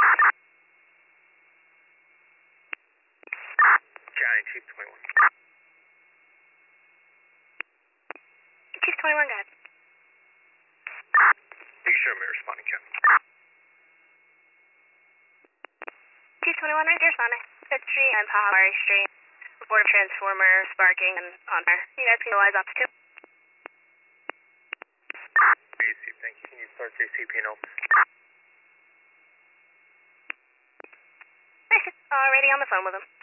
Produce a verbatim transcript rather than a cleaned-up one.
Johnny, Chief twenty-one. Chief twenty-one, go ahead. You can show me responding, Ken. Chief twenty-one, right there, responding. fifth Street and Pahari Street. Report of transformer sparking and on fire. You guys can go eyes off too. J C, thank you. Can you start J C P and Elvis? Already on the phone with him.